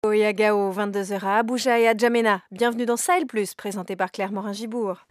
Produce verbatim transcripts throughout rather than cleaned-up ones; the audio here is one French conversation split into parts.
Et à Gao, vingt-deux heures à Abuja et à Djamena. Bienvenue dans Sahel Plus, présenté par Claire Morin-Gibourg.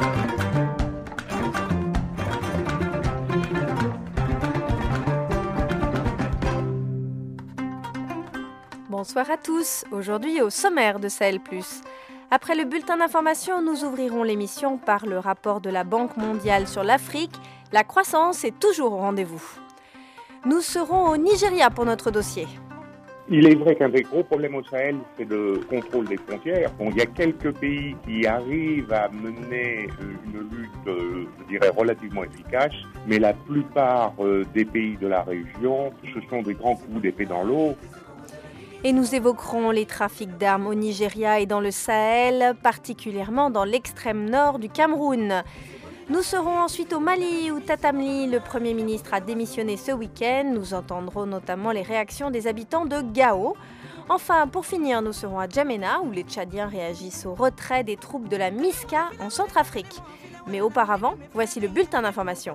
Bonsoir à tous. Aujourd'hui, au sommaire de Sahel Plus. Après le bulletin d'information, nous ouvrirons l'émission par le rapport de la Banque mondiale sur l'Afrique. La croissance est toujours au rendez-vous. Nous serons au Nigeria pour notre dossier. Il est vrai qu'un des gros problèmes au Sahel, c'est le contrôle des frontières. Bon, il y a quelques pays qui arrivent à mener une lutte, je dirais, relativement efficace, mais la plupart des pays de la région, ce sont des grands coups d'épée dans l'eau. Et nous évoquerons les trafics d'armes au Nigeria et dans le Sahel, particulièrement dans l'extrême nord du Cameroun. Nous serons ensuite au Mali où Tatamli, le Premier ministre, a démissionné ce week-end. Nous entendrons notamment les réactions des habitants de Gao. Enfin, pour finir, nous serons à Djamena où les Tchadiens réagissent au retrait des troupes de la MISCA en Centrafrique. Mais auparavant, voici le bulletin d'information.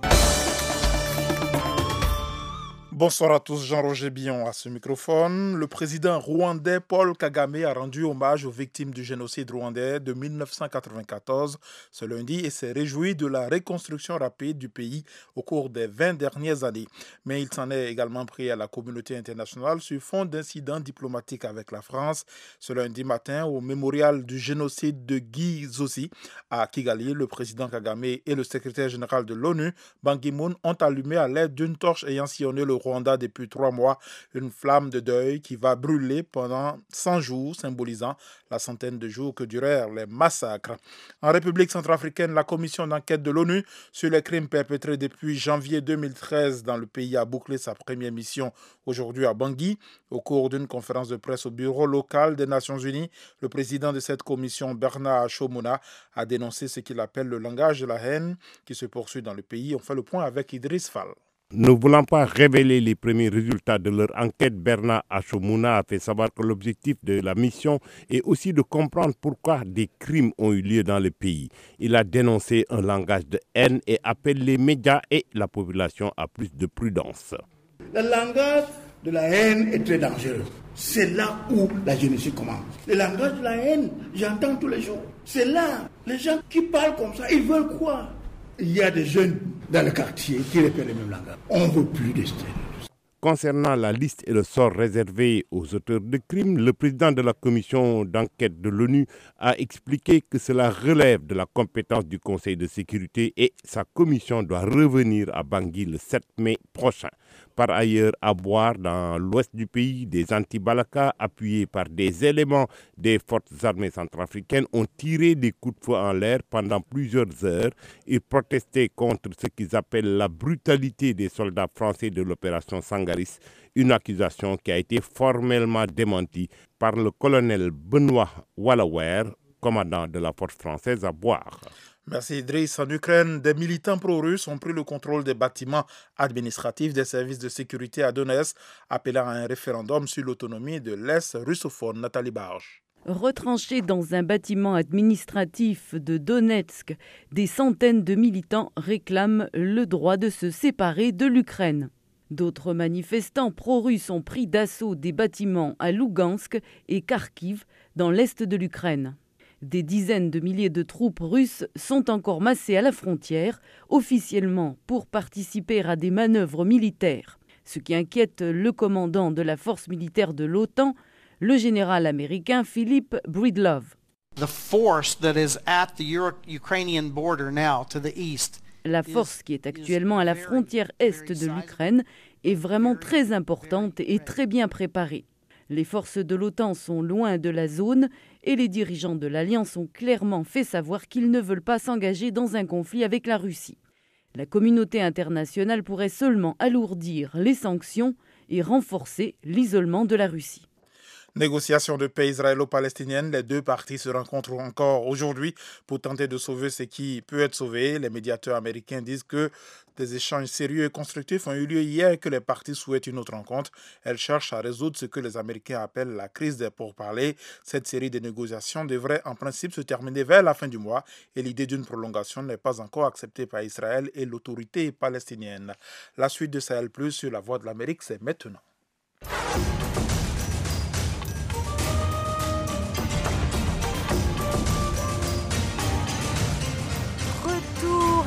Bonsoir à tous, Jean-Roger Billon à ce microphone. Le président rwandais Paul Kagame a rendu hommage aux victimes du génocide rwandais de mille neuf cent quatre-vingt-quatorze ce lundi et s'est réjoui de la reconstruction rapide du pays au cours des vingt dernières années. Mais il s'en est également pris à la communauté internationale sur fond d'incidents diplomatiques avec la France. Ce lundi matin, au mémorial du génocide de Guy Zossi à Kigali, le président Kagame et le secrétaire général de l'ONU, Ban Ki-moon, ont allumé à l'aide d'une torche ayant sillonné le Rwanda depuis trois mois, une flamme de deuil qui va brûler pendant cent jours, symbolisant la centaine de jours que durèrent les massacres. En République centrafricaine, la commission d'enquête de l'ONU sur les crimes perpétrés depuis janvier deux mille treize dans le pays a bouclé sa première mission aujourd'hui à Bangui. Au cours d'une conférence de presse au bureau local des Nations Unies, le président de cette commission, Bernard Achomuna, a dénoncé ce qu'il appelle le langage de la haine qui se poursuit dans le pays. On fait le point avec Idriss Fall. Ne voulant pas révéler les premiers résultats de leur enquête, Bernard Achomuna a fait savoir que l'objectif de la mission est aussi de comprendre pourquoi des crimes ont eu lieu dans le pays. Il a dénoncé un langage de haine et appelle les médias et la population à plus de prudence. Le langage de la haine est très dangereux. C'est là où la génocide commence. Le langage de la haine, j'entends tous les jours. C'est là, les gens qui parlent comme ça, ils veulent quoi? Il y a des jeunes dans le quartier qui répètent le même langage. On ne veut plus de ça. Concernant la liste et le sort réservé aux auteurs de crimes, le président de la commission d'enquête de l'ONU a expliqué que cela relève de la compétence du Conseil de sécurité et sa commission doit revenir à Bangui le sept mai prochain. Par ailleurs, à Boire, dans l'ouest du pays, des anti-Balaka, appuyés par des éléments des forces armées centrafricaines, ont tiré des coups de feu en l'air pendant plusieurs heures et protesté contre ce qu'ils appellent la brutalité des soldats français de l'opération Sangaris, une accusation qui a été formellement démentie par le colonel Benoît Wallawer, commandant de la force française à Boire. Merci Idriss. En Ukraine, des militants pro-russes ont pris le contrôle des bâtiments administratifs des services de sécurité à Donetsk, appelant à un référendum sur l'autonomie de l'Est russophone. Nathalie Barge. Retranchés dans un bâtiment administratif de Donetsk, des centaines de militants réclament le droit de se séparer de l'Ukraine. D'autres manifestants pro-russes ont pris d'assaut des bâtiments à Lugansk et Kharkiv, dans l'est de l'Ukraine. Des dizaines de milliers de troupes russes sont encore massées à la frontière, officiellement pour participer à des manœuvres militaires. Ce qui inquiète le commandant de la force militaire de l'OTAN, le général américain Philip Breedlove. The force that is at the Euro- Ukrainian border now to the east. La force qui est actuellement à la frontière est de l'Ukraine est vraiment très importante et très bien préparée. Les forces de l'OTAN sont loin de la zone et les dirigeants de l'Alliance ont clairement fait savoir qu'ils ne veulent pas s'engager dans un conflit avec la Russie. La communauté internationale pourrait seulement alourdir les sanctions et renforcer l'isolement de la Russie. Négociations de paix israélo-palestinienne, les deux parties se rencontrent encore aujourd'hui pour tenter de sauver ce qui peut être sauvé. Les médiateurs américains disent que des échanges sérieux et constructifs ont eu lieu hier et que les parties souhaitent une autre rencontre. Elles cherchent à résoudre ce que les Américains appellent la crise des pourparlers. Cette série de négociations devrait en principe se terminer vers la fin du mois et l'idée d'une prolongation n'est pas encore acceptée par Israël et l'autorité palestinienne. La suite de Sahel Plus sur la Voix de l'Amérique, c'est maintenant.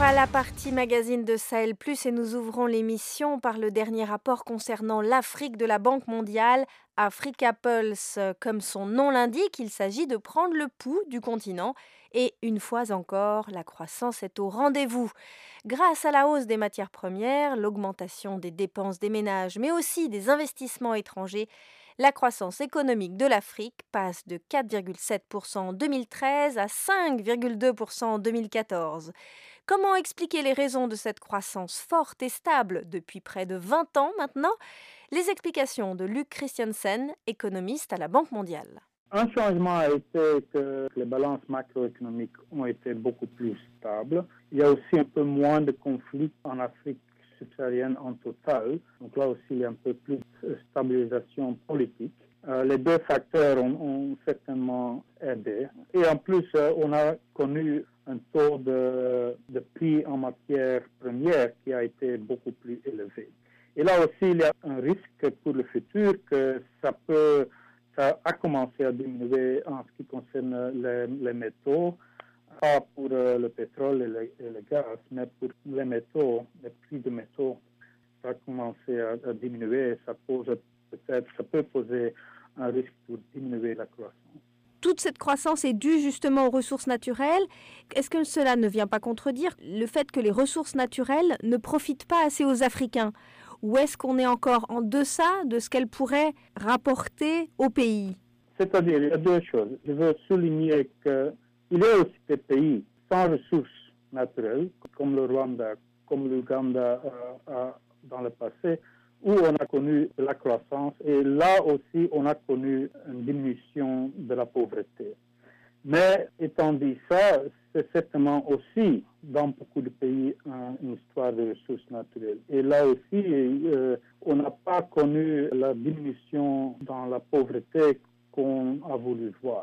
Voilà la partie magazine de Sahel Plus et nous ouvrons l'émission par le dernier rapport concernant l'Afrique de la Banque mondiale, Africa Pulse. Comme son nom l'indique, il s'agit de prendre le pouls du continent et une fois encore, la croissance est au rendez-vous. Grâce à la hausse des matières premières, l'augmentation des dépenses des ménages, mais aussi des investissements étrangers, la croissance économique de l'Afrique passe de quatre virgule sept pour cent en deux mille treize à cinq virgule deux pour cent en deux mille quatorze. Comment expliquer les raisons de cette croissance forte et stable depuis près de vingt ans maintenant? Les explications de Luc Christiansen, économiste à la Banque mondiale. Un changement a été que les balances macroéconomiques ont été beaucoup plus stables. Il y a aussi un peu moins de conflits en Afrique subsaharienne en total. Donc là aussi, il y a un peu plus de stabilisation politique. Euh, les deux facteurs ont, ont certainement aidé. Et en plus, euh, on a connu un taux de, de prix en matière première qui a été beaucoup plus élevé. Et là aussi, il y a un risque pour le futur que ça peut, ça a commencé à diminuer en ce qui concerne les, les métaux, pas pour euh, le pétrole et le, et le gaz, mais pour les métaux, les prix de métaux, ça a commencé à, à diminuer. Ça pose peut-être, ça peut poser un risque pour diminuer la croissance. Toute cette croissance est due justement aux ressources naturelles. Est-ce que cela ne vient pas contredire le fait que les ressources naturelles ne profitent pas assez aux Africains? Ou est-ce qu'on est encore en deçà de ce qu'elles pourraient rapporter au pays? C'est-à-dire, il y a deux choses. Je veux souligner qu'il y a aussi des pays sans ressources naturelles, comme le Rwanda, comme l'Ouganda euh, dans le passé, où on a connu de la croissance et là aussi on a connu une diminution de la pauvreté. Mais étant dit ça, c'est certainement aussi dans beaucoup de pays une histoire de ressources naturelles. Et là aussi, euh, on n'a pas connu la diminution dans la pauvreté qu'on a voulu voir.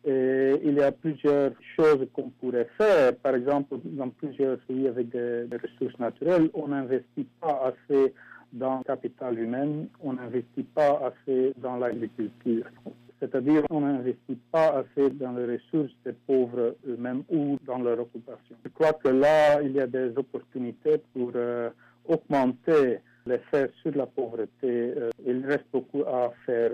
Et il y a plusieurs choses qu'on pourrait faire. Par exemple, dans plusieurs pays avec des, des ressources naturelles, on n'investit pas assez dans le capital humain, on n'investit pas assez dans l'agriculture. C'est-à-dire, on n'investit pas assez dans les ressources des pauvres eux-mêmes ou dans leur occupation. Je crois que là, il y a des opportunités pour euh, augmenter l'effet sur la pauvreté. Euh, il reste beaucoup à faire.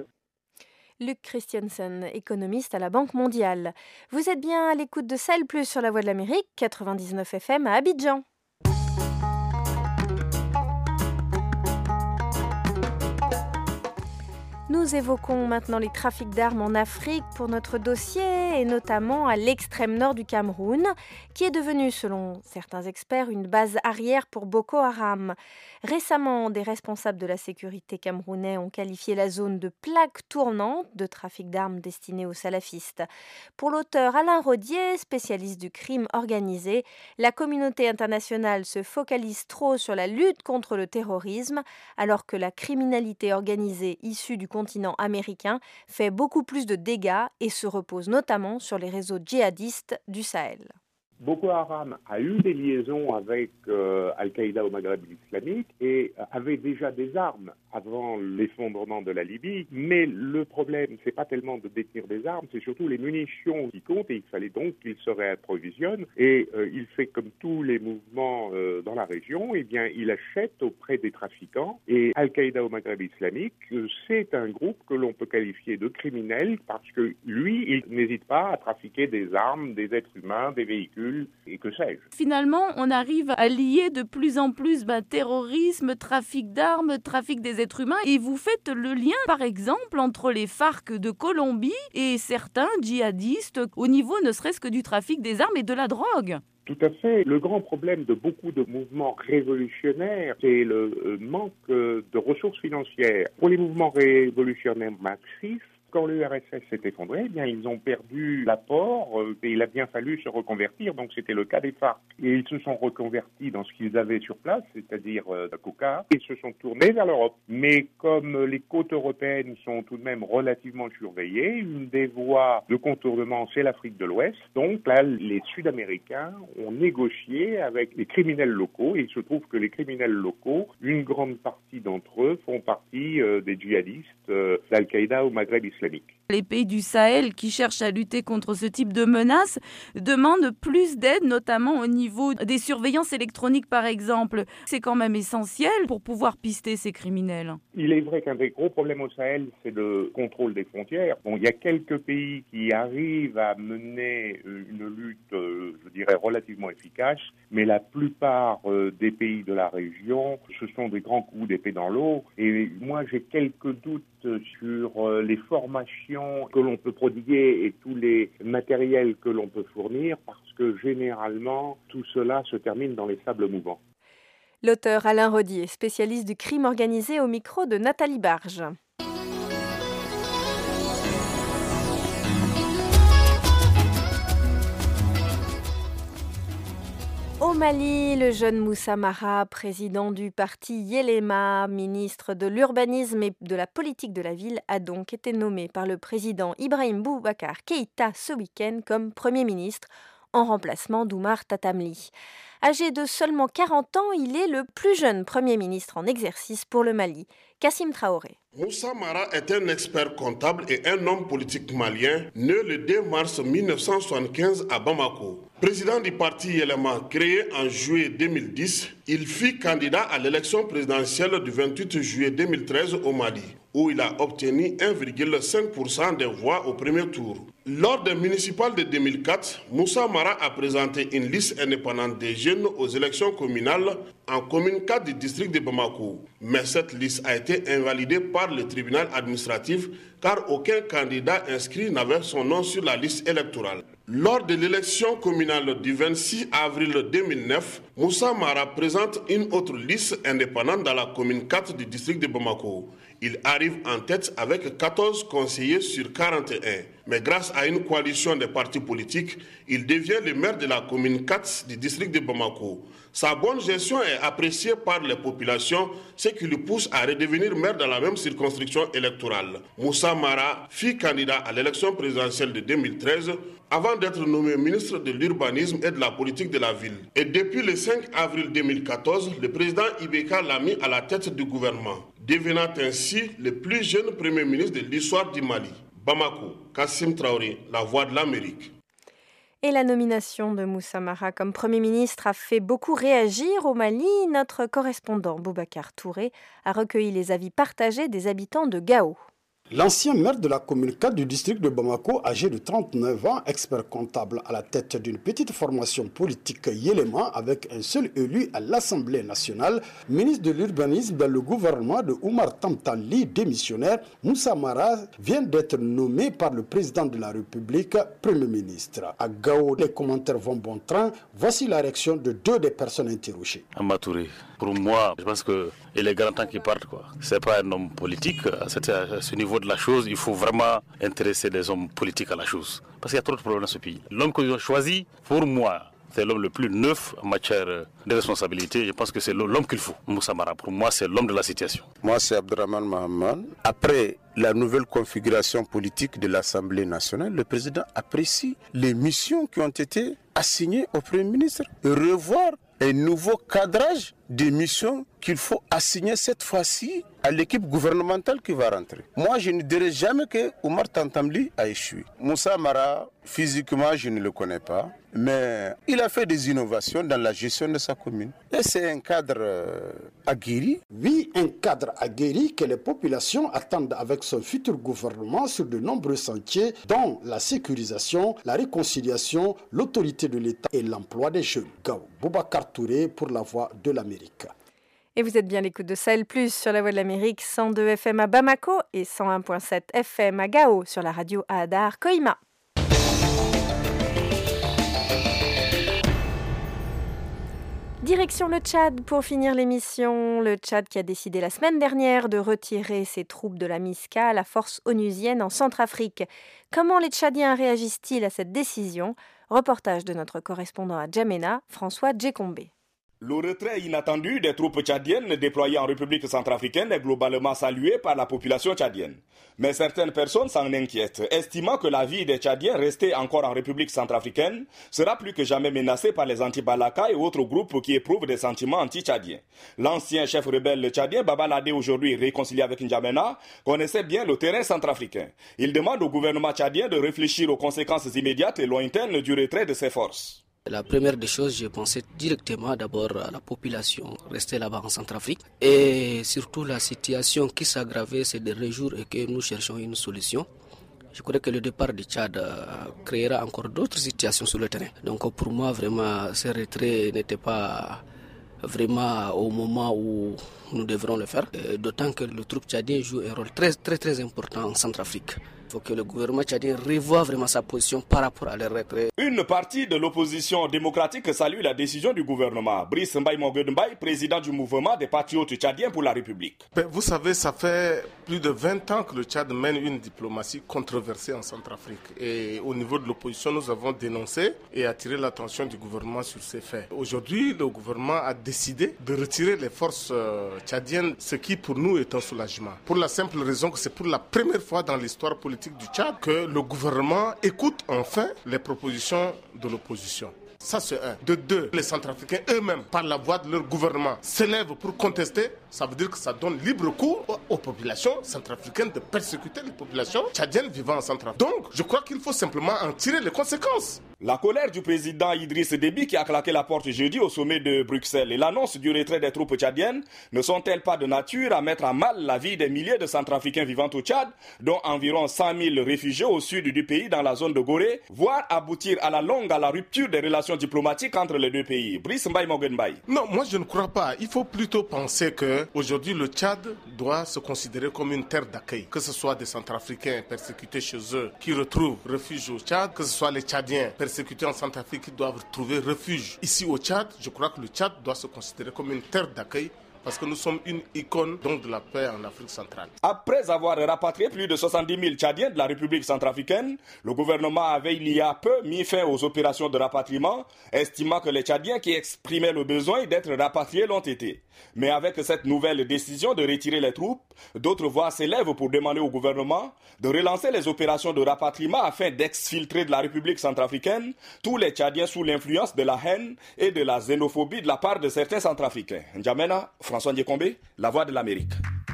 Luc Christiansen, économiste à la Banque mondiale. Vous êtes bien à l'écoute de Sahel Plus sur la Voix de l'Amérique, quatre-vingt-dix-neuf F M à Abidjan. Nous évoquons maintenant les trafics d'armes en Afrique pour notre dossier et notamment à l'extrême nord du Cameroun, qui est devenu, selon certains experts, une base arrière pour Boko Haram. Récemment, des responsables de la sécurité camerounais ont qualifié la zone de plaque tournante de trafic d'armes destinée aux salafistes. Pour l'auteur Alain Rodier, spécialiste du crime organisé, la communauté internationale se focalise trop sur la lutte contre le terrorisme, alors que la criminalité organisée issue du continent américain fait beaucoup plus de dégâts et se repose notamment sur les réseaux djihadistes du Sahel. Boko Haram a eu des liaisons avec euh, Al-Qaïda au Maghreb islamique et avait déjà des armes avant l'effondrement de la Libye. Mais le problème, c'est pas tellement de détenir des armes, c'est surtout les munitions qui comptent et il fallait donc qu'il se réapprovisionne. Et euh, il fait comme tous les mouvements euh, dans la région, eh bien, il achète auprès des trafiquants. Et Al-Qaïda au Maghreb islamique, euh, c'est un groupe que l'on peut qualifier de criminel parce que lui, il n'hésite pas à trafiquer des armes, des êtres humains, des véhicules. Et que sais-je. Finalement, on arrive à lier de plus en plus bah, terrorisme, trafic d'armes, trafic des êtres humains. Et vous faites le lien, par exemple, entre les FARC de Colombie et certains djihadistes au niveau ne serait-ce que du trafic des armes et de la drogue. Tout à fait. Le grand problème de beaucoup de mouvements révolutionnaires, c'est le manque de ressources financières. Pour les mouvements révolutionnaires marxistes, quand l'U R S S s'est effondré, eh bien, ils ont perdu l'apport euh, et il a bien fallu se reconvertir. Donc, c'était le cas des FARC. Et ils se sont reconvertis dans ce qu'ils avaient sur place, c'est-à-dire euh, la coca, et se sont tournés vers l'Europe. Mais comme les côtes européennes sont tout de même relativement surveillées, une des voies de contournement, c'est l'Afrique de l'Ouest. Donc, là, les Sud-Américains ont négocié avec les criminels locaux. Et il se trouve que les criminels locaux, une grande partie d'entre eux font partie euh, des djihadistes euh, d'Al-Qaïda au Maghreb islamique. Les pays du Sahel qui cherchent à lutter contre ce type de menaces demandent plus d'aide, notamment au niveau des surveillances électroniques par exemple. C'est quand même essentiel pour pouvoir pister ces criminels. Il est vrai qu'un des gros problèmes au Sahel, c'est le contrôle des frontières. Bon, il y a quelques pays qui arrivent à mener une lutte, je dirais, relativement efficace, mais la plupart des pays de la région, ce sont des grands coups d'épée dans l'eau. Et moi, j'ai quelques doutes sur les formations que l'on peut prodiguer et tous les matériels que l'on peut fournir, parce que généralement, tout cela se termine dans les sables mouvants. L'auteur Alain Rodier, spécialiste du crime organisé, au micro de Nathalie Barge. Au Mali, le jeune Moussa Mara, président du parti Yelema, ministre de l'urbanisme et de la politique de la ville, a donc été nommé par le président Ibrahim Boubacar Keïta ce week-end comme Premier ministre, en remplacement d'Oumar Tatamli. Âgé de seulement quarante ans, il est le plus jeune Premier ministre en exercice pour le Mali. Kassim Traoré. Moussa Mara est un expert comptable et un homme politique malien, né le deux mars mille neuf cent soixante-quinze à Bamako. Président du parti Yelema, créé en juillet deux mille dix, il fut candidat à l'élection présidentielle du vingt-huit juillet deux mille treize au Mali, où il a obtenu un virgule cinq pour cent des voix au premier tour. Lors des municipales de deux mille quatre, Moussa Mara a présenté une liste indépendante des jeunes aux élections communales en commune quatre du district de Bamako. Mais cette liste a été invalidée par le tribunal administratif car aucun candidat inscrit n'avait son nom sur la liste électorale. Lors de l'élection communale du vingt-six avril deux mille neuf, Moussa Mara présente une autre liste indépendante dans la commune quatre du district de Bamako. Il arrive en tête avec quatorze conseillers sur quarante et un. Mais grâce à une coalition de partis politiques, il devient le maire de la commune quatre du district de Bamako. Sa bonne gestion est appréciée par les populations, ce qui lui pousse à redevenir maire dans la même circonscription électorale. Moussa Mara fut candidat à l'élection présidentielle de deux mille treize avant d'être nommé ministre de l'urbanisme et de la politique de la ville. Et depuis le cinq avril deux mille quatorze, le président Ibeka l'a mis à la tête du gouvernement, devenant ainsi le plus jeune premier ministre de l'histoire du Mali. Bamako, Kassim Traoré, la voix de l'Amérique. Et la nomination de Moussa Mara comme Premier ministre a fait beaucoup réagir au Mali. Notre correspondant Boubacar Touré a recueilli les avis partagés des habitants de Gao. L'ancien maire de la commune quatre du district de Bamako, âgé de trente-neuf ans, expert comptable à la tête d'une petite formation politique Yelema avec un seul élu à l'Assemblée nationale, ministre de l'urbanisme dans le gouvernement de Oumar Tamtali, démissionnaire, Moussa Mara vient d'être nommé par le président de la République Premier ministre. À Gao, les commentaires vont bon train. Voici la réaction de deux des personnes interrogées. Amatouré, pour moi, je pense qu'il est grand temps qu'il parte. Ce n'est pas un homme politique, à ce niveau de la chose, il faut vraiment intéresser les hommes politiques à la chose. Parce qu'il y a trop de problèmes dans ce pays. L'homme qu'ils ont choisi, pour moi, c'est l'homme le plus neuf en matière de responsabilité. Je pense que c'est l'homme qu'il faut. Moussa Mara, pour moi, c'est l'homme de la situation. Moi, c'est Abdraman Mahaman. Après la nouvelle configuration politique de l'Assemblée nationale, le président apprécie les missions qui ont été assignées au Premier ministre et revoir un nouveau cadrage des missions qu'il faut assigner cette fois-ci à l'équipe gouvernementale qui va rentrer. Moi, je ne dirais jamais que Oumar Tantamli a échoué. Moussa Mara, physiquement, je ne le connais pas, mais il a fait des innovations dans la gestion de sa commune. Et c'est un cadre euh, aguerri. Oui, un cadre aguerri que les populations attendent avec son futur gouvernement sur de nombreux sentiers, dont la sécurisation, la réconciliation, l'autorité de l'État et l'emploi des jeunes. Gao, Boubacar Touré pour la Voix de l'Amérique. Et vous êtes bien à l'écoute de Sahel Plus sur la Voix de l'Amérique, cent deux F M à Bamako et cent un virgule sept F M à Gao sur la radio Ahadar Koïma. Direction le Tchad pour finir l'émission. Le Tchad qui a décidé la semaine dernière de retirer ses troupes de la MISCA, la force onusienne en Centrafrique. Comment les Tchadiens réagissent-ils à cette décision ? Reportage de notre correspondant à Djamena, François Djekombe. Le retrait inattendu des troupes tchadiennes déployées en République centrafricaine est globalement salué par la population tchadienne. Mais certaines personnes s'en inquiètent, estimant que la vie des Tchadiens restés encore en République centrafricaine sera plus que jamais menacée par les anti-Balaka et autres groupes qui éprouvent des sentiments anti-tchadiens. L'ancien chef rebelle tchadien, Baba Ladé, aujourd'hui réconcilié avec N'Djamena, connaissait bien le terrain centrafricain. Il demande au gouvernement tchadien de réfléchir aux conséquences immédiates et lointaines du retrait de ses forces. La première des choses, j'ai pensé directement d'abord à la population restée là-bas en Centrafrique et surtout la situation qui s'aggravait ces derniers jours et que nous cherchons une solution. Je crois que le départ du Tchad créera encore d'autres situations sur le terrain. Donc pour moi, vraiment, ce retrait n'était pas vraiment au moment où nous devrons le faire. D'autant que le troupe tchadien joue un rôle très très très important en Centrafrique. Il faut que le gouvernement tchadien revoie vraiment sa position par rapport à leur retrait. Une partie de l'opposition démocratique salue la décision du gouvernement. Brice Mbaye Mongueud Mbaye, président du mouvement des patriotes tchadiens pour la République. Vous savez, ça fait plus de vingt ans que le Tchad mène une diplomatie controversée en Centrafrique. Et au niveau de l'opposition, nous avons dénoncé et attiré l'attention du gouvernement sur ces faits. Aujourd'hui, le gouvernement a décidé de retirer les forces tchadiennes, ce qui pour nous est un soulagement. Pour la simple raison que c'est pour la première fois dans l'histoire politique du Tchad que le gouvernement écoute enfin les propositions de l'opposition. Ça c'est un. De deux, les Centrafricains eux-mêmes, par la voix de leur gouvernement, s'élèvent pour contester. Ça veut dire que ça donne libre cours aux populations centrafricaines de persécuter les populations tchadiennes vivant en Centrafrique. Donc, je crois qu'il faut simplement en tirer les conséquences. La colère du président Idriss Déby qui a claqué la porte jeudi au sommet de Bruxelles et l'annonce du retrait des troupes tchadiennes ne sont-elles pas de nature à mettre à mal la vie des milliers de Centrafricains vivant au Tchad, dont environ cent mille réfugiés au sud du pays dans la zone de Gorée, voire aboutir à la longue à la rupture des relations diplomatiques entre les deux pays? Brice Mbaye Mongueud Mbaye. Non, moi je ne crois pas. Il faut plutôt penser que aujourd'hui le Tchad doit se considérer comme une terre d'accueil. Que ce soit des Centrafricains persécutés chez eux qui retrouvent refuge au Tchad, que ce soit les Tchadiens persécutés en Centrafrique qui doivent trouver refuge ici au Tchad. Je crois que le Tchad doit se considérer comme une terre d'accueil parce que nous sommes une icône donc de la paix en Afrique centrale. Après avoir rapatrié plus de soixante-dix mille Tchadiens de la République centrafricaine, le gouvernement avait il y a peu mis fin aux opérations de rapatriement, estimant que les Tchadiens qui exprimaient le besoin d'être rapatriés l'ont été. Mais avec cette nouvelle décision de retirer les troupes, d'autres voix s'élèvent pour demander au gouvernement de relancer les opérations de rapatriement afin d'exfiltrer de la République centrafricaine tous les Tchadiens sous l'influence de la haine et de la xénophobie de la part de certains Centrafricains. N'Djamena, François Ndiekombe, La Voix de l'Amérique.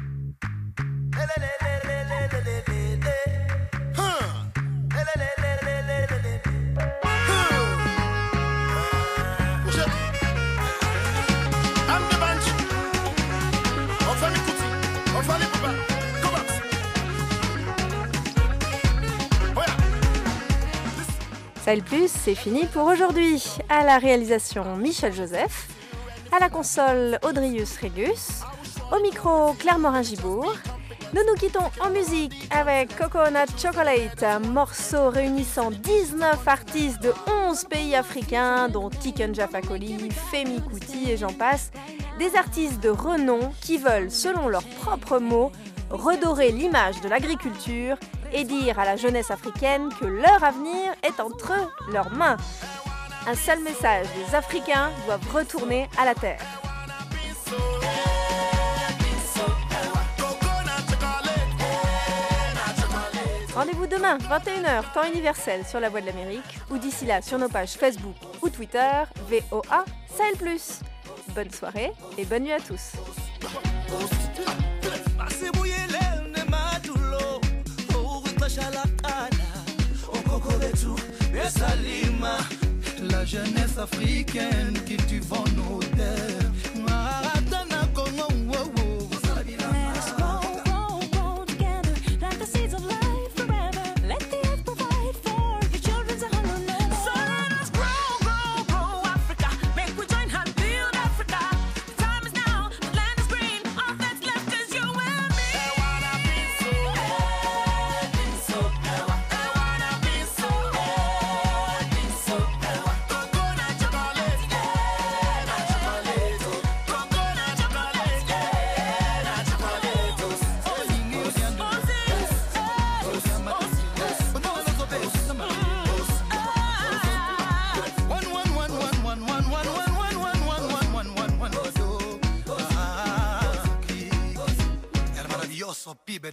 Sahel Plus, c'est fini pour aujourd'hui. À la réalisation, Michel Joseph. À la console, Audrius Régus. Au micro, Claire Morin-Gibourg. Nous nous quittons en musique avec Coconut Chocolate, un morceau réunissant dix-neuf artistes de onze pays africains, dont Tiken Jah Fakoly, Femi Kuti et j'en passe. Des artistes de renom qui veulent, selon leurs propres mots, redorer l'image de l'agriculture et dire à la jeunesse africaine que leur avenir est entre leurs mains. Un seul message, les Africains doivent retourner à la terre. Rendez-vous demain, vingt et une heures, temps universel sur La Voix de l'Amérique, ou d'ici là sur nos pages Facebook ou Twitter, V O A Sahel Plus. Bonne soirée et bonne nuit à tous. La jeunesse africaine qui tu vends nos terres.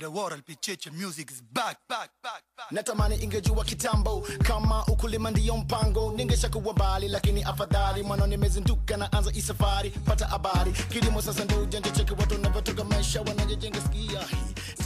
world, Picheche music is back, back, back, back. Natamani ingejua kitambo kama ukulima ndiyo mpango, ningeshakuwa mbali, lakini afadhali mwana nimezinduka na anza isafari. Pata habari kilimo sasa ndio ujanja, cheki watu wanavyotoka maisha wanajenga, skia hii